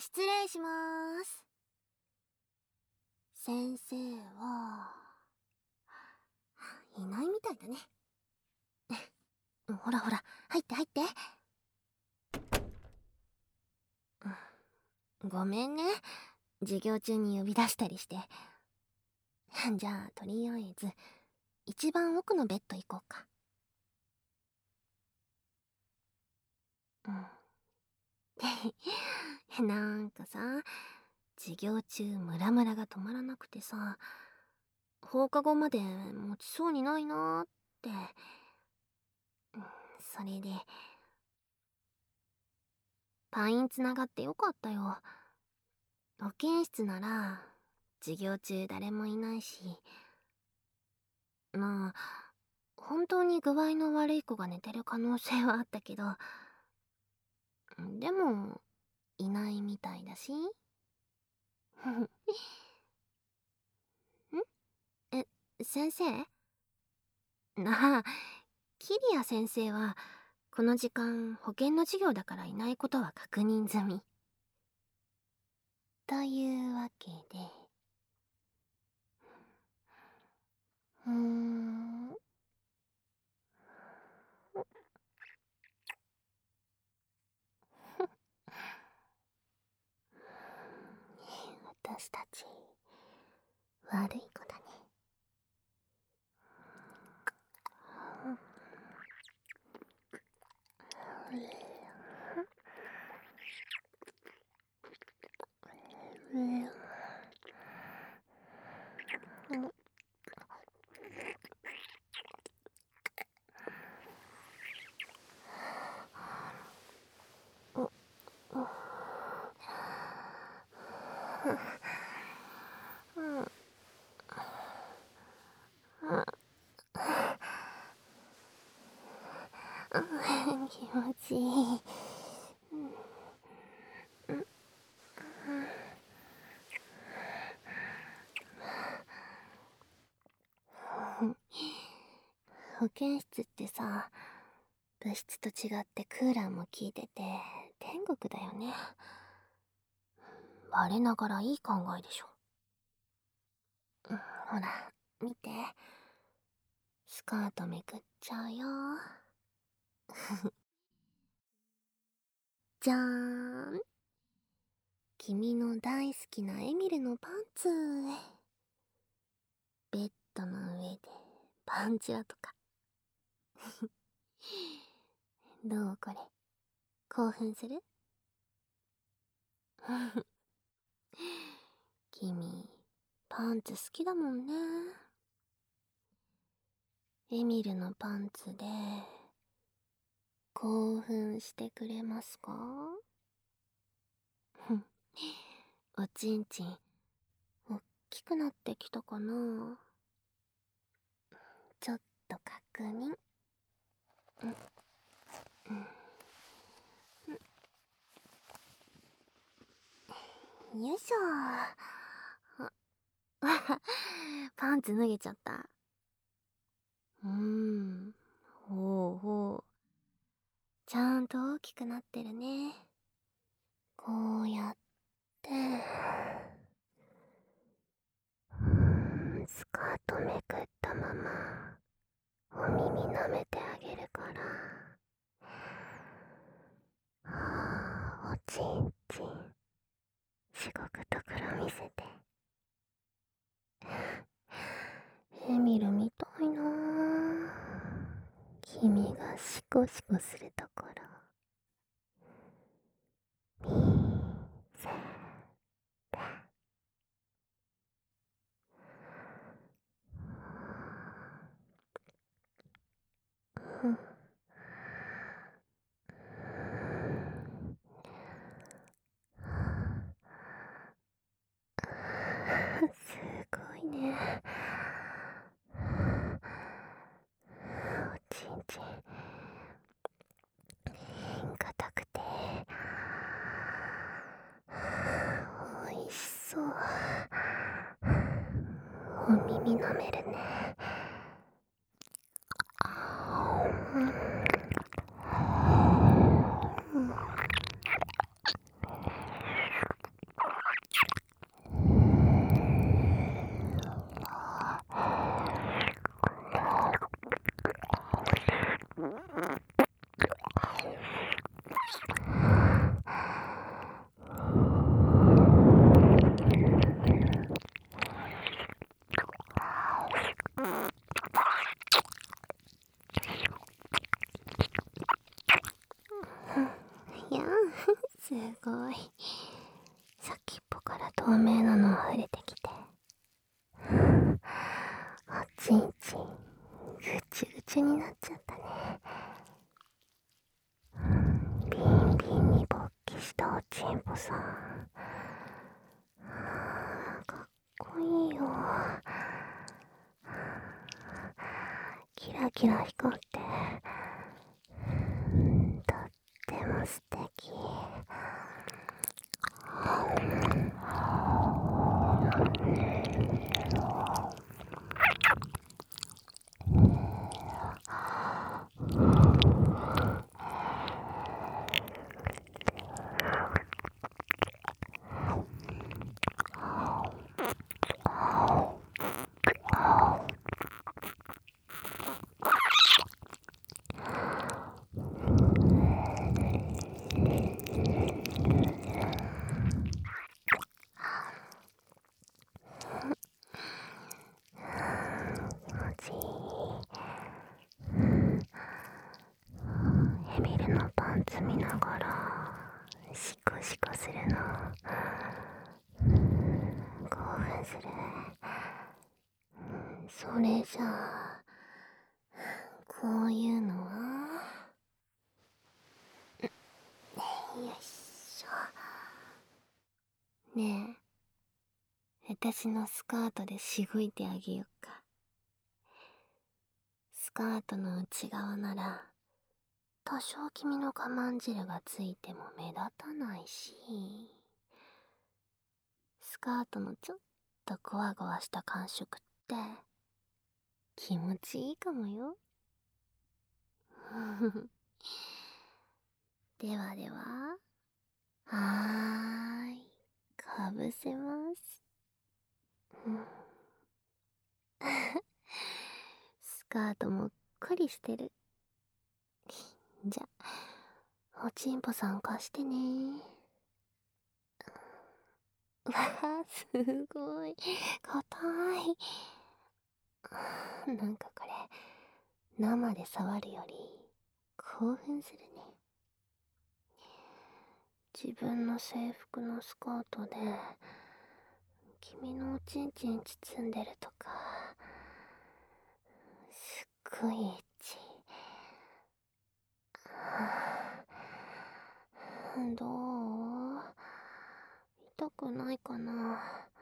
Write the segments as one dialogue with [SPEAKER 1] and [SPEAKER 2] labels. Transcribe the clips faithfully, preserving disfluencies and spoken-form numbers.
[SPEAKER 1] 失礼しまーす。先生はいないみたいだね。ほらほら、入って入って。ごめんね、授業中に呼び出したりして。じゃあとりあえず一番奥のベッド行こうか。うん。なんかさ、授業中ムラムラが止まらなくてさ、放課後まで持ちそうにないなーって。うん、それでパインつながってよかったよ。保健室なら授業中誰もいないし、まあ本当に具合の悪い子が寝てる可能性はあったけど、でもいないみたいだし。んえ、先生？なあ、キリア先生はこの時間保健の授業だからいないことは確認済み。というわけで、うーん私たち悪い子だね。気持ちいい。保健室ってさ、部室と違ってクーラーも効いてて天国だよね。我ながらいい考えでしょ。ほら見て、スカートめくっちゃうよ。じゃーん、君の大好きなエミルのパンツ。ベッドの上でパンチラとか。どうこれ、興奮する？君パンツ好きだもんね。エミルのパンツで興奮してくれますか？おちんちんおっきくなってきたかな？ちょっと確認。よいしょ。パンツ脱げちゃった。うーん、ほうほう、ちゃんと大きくなってるね。こうやってスカートめくったままお耳舐めてあげるから。はあ、おちんちんしごくところ見せて。エミルみたいなぁ、君がシコシコするところ見せて。うんすごいね。おちんちん硬くておいしそう。お耳舐めるね。 いやすごい。先っぽから透明なの溢れてきて、おちんちんぐちゅぐちゅになっちゃったね。ビンビンに勃起したおちんぽさん、かっこいいよ。キラキラ光ってとっても素敵。エミルのパンツ見ながらシコシコするの興奮する。それじゃあこういうのはよいしょ。ねえ、私のスカートでしごいてあげよっか。スカートの内側なら多少君の我慢汁がついても目立たないし、スカートのちょっとゴワゴワした感触って気持ちいいかもよ。ではでは、はーい、かぶせます。スカートもっこりしてる。じゃ、おちんぽさん貸してね。わあ、すごい硬い。なんかこれ生で触るより興奮するね。自分の制服のスカートで君のおちんちん包んでるとか、すっごいエッチ。どう？痛くないかな？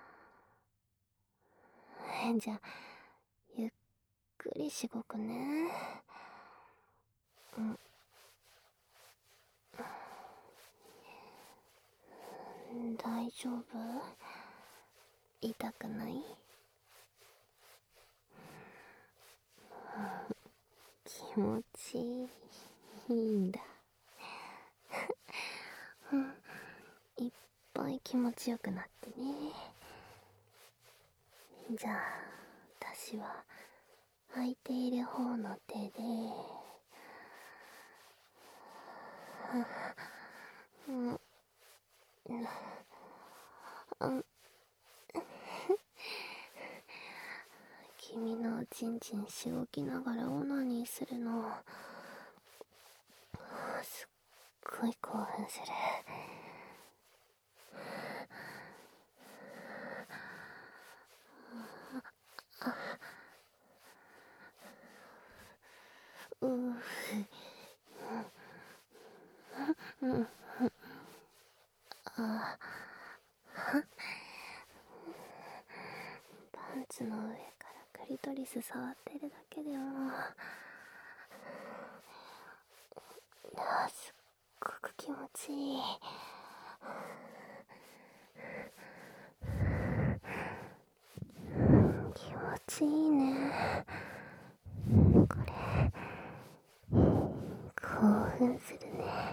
[SPEAKER 1] じゃあゆっくりしごくね。うん、大丈夫？痛くない？気持ちいいんだ。いっぱい気持ちよくなってね。じゃあ私は空いている方の手で、うん、うん、君のおちんちんしごきながらオナニーするのすっごい興奮する。うううんあパンツの上からクリトリス触ってるだけでもあすっごく気持ちいい。気持ちいいね。これ興奮するね。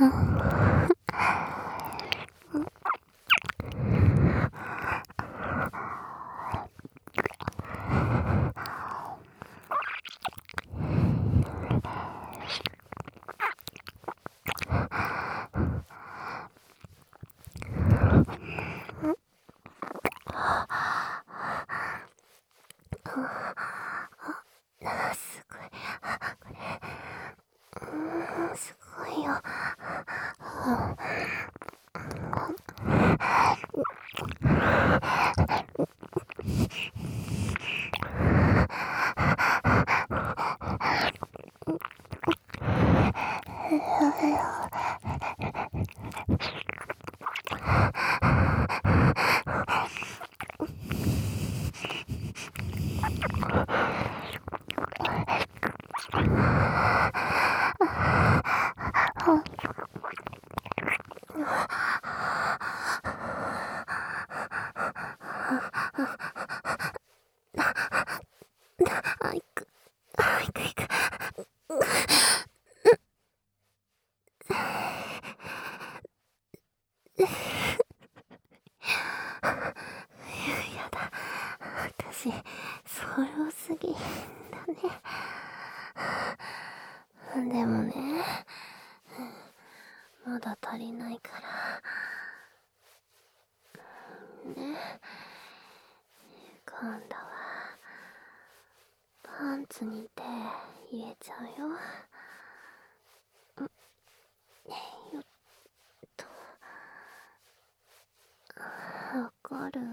[SPEAKER 1] すごい。これ、うん、すごいよ。あ、いく。あ、いくいく。やだ。私、ソロすぎだね。でもね、まだ足りないから。ね。今度は、パンツに手入れちゃうよ。よっと。わかる？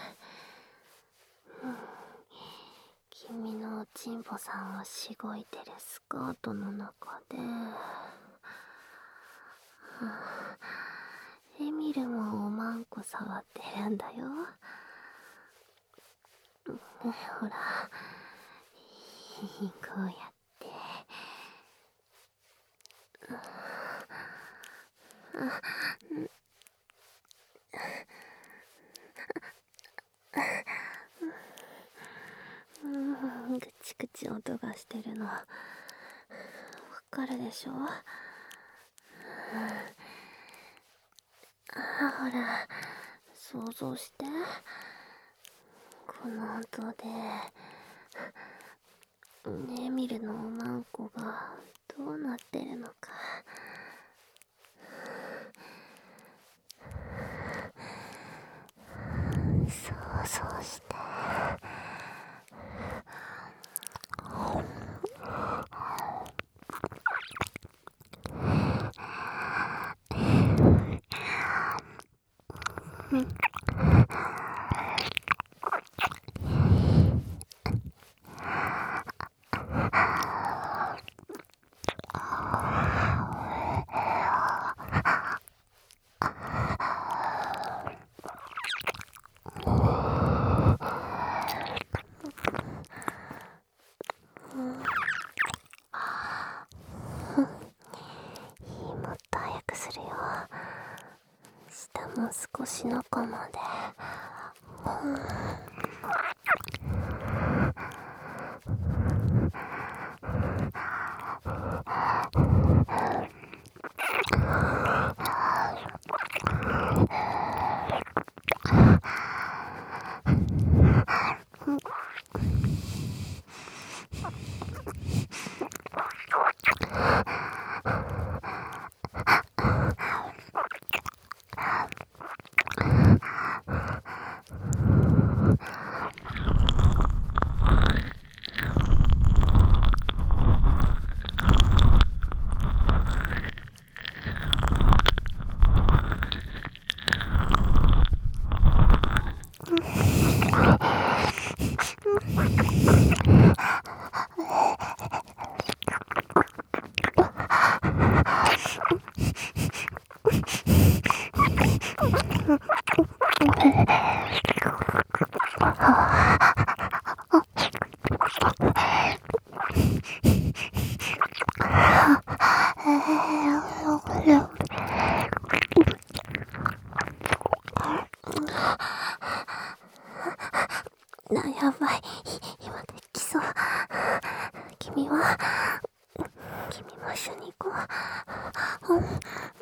[SPEAKER 1] うん。君のおちんぽさんがしごいてるスカートの中で、エミルもおまんこ触ってるんだよ。ほら、こうやって。あ、うん、ぐちぐち音がしてるのわかるでしょ？あ、ほら、想像して。この音でエミルのおまんこがどうなってるのか。想像して。うん。もっと早くするよ。下も少し中まで。うん。な、やばい。今できそう。君は、君も一緒にに行こう。うん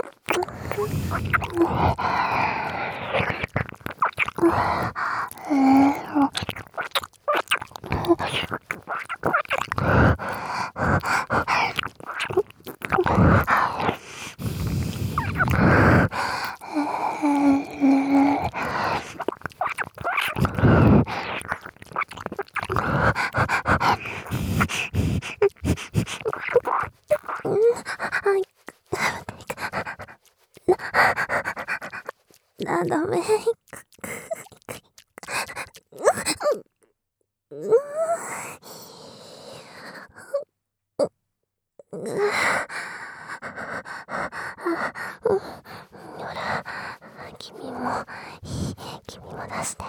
[SPEAKER 1] だ、ダメ。ほら、君も、君も出して。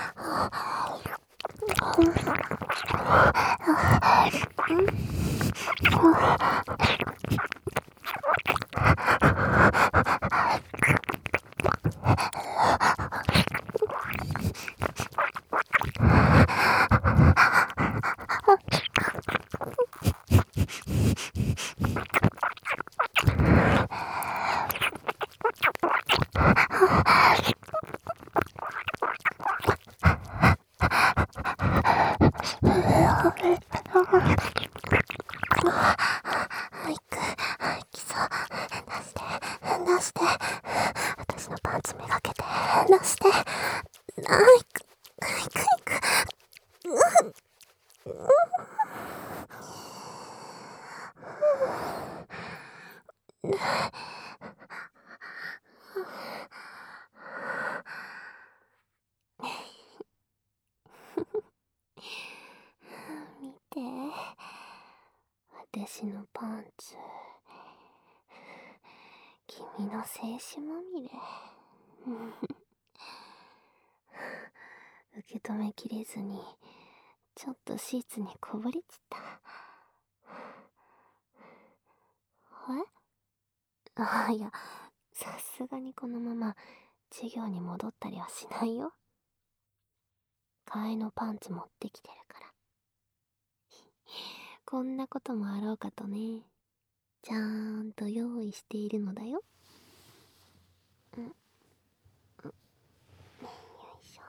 [SPEAKER 1] 早く、基礎、出して、出して。私のパンツめがけて、出して。あ、行く、行く、行く。見て、私のパンツ、君の精子まみれ。受け止めきれずに、ちょっとシーツにこぼれちった。え？ああ、いや、さすがにこのまま授業に戻ったりはしないよ。替えのパンツ持ってきてるから。こんなこともあろうかとね。ちゃーんと用意しているのだよ。うん。うん。よいしょ。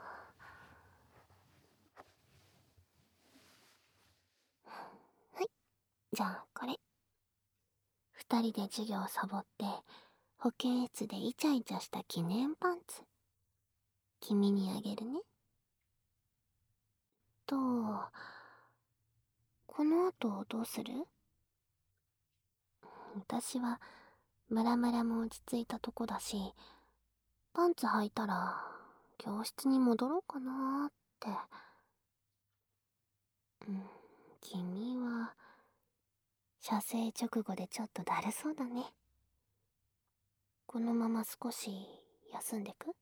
[SPEAKER 1] はい。じゃあ、これ。二人で授業をサボって、保健室でイチャイチャした記念パンツ。君にあげるね。と、この後どうする？私は、ムラムラも落ち着いたとこだし、パンツ履いたら、教室に戻ろうかなーって。うん、君は、射精直後でちょっとだるそうだね。このまま少し休んでく？